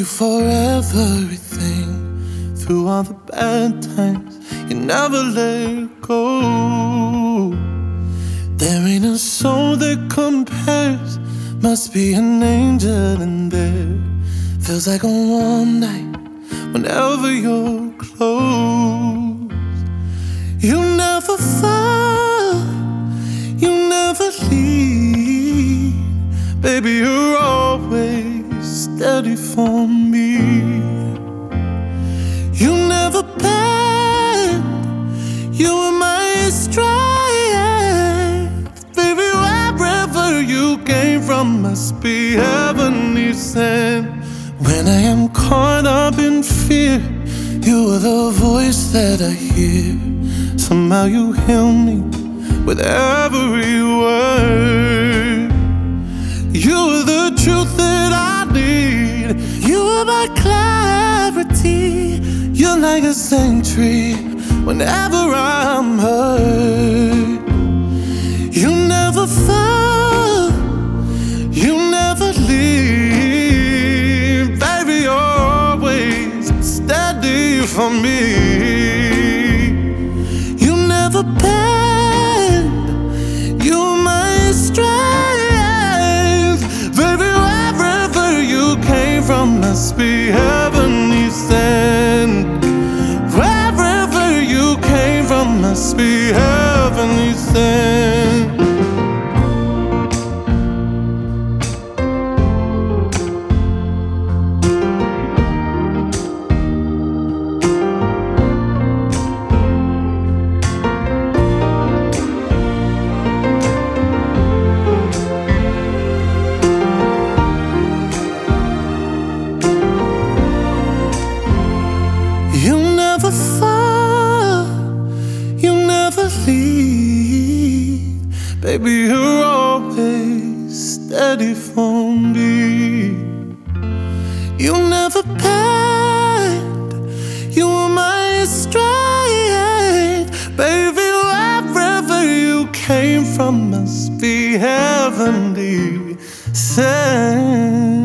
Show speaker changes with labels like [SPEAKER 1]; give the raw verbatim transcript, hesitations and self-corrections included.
[SPEAKER 1] for everything. Through all the bad times, you never let go. There ain't a soul that compares. Must be an angel in there. Feels like a warm night whenever you're close. You never fall, you never leave. Baby, you're always steady for me. You never bend, you are my strength. Baby, wherever you came from must be heavenly sent. When I am caught up in fear, you are the voice that I hear. Somehow you heal me with every word. You are the truth that I need. You are my clarity. You're like a sanctuary whenever I'm hurt. You never fall, you never leave. Baby, you're always steady for me. You never bend, you're my strength. Baby, wherever you came from must be heavenly sent. Wherever you came from must be heavenly sent. You never fall, you never leave. Baby, you're always steady for me. You never bend, you are my strength. Baby, wherever you came from must be heavenly sent.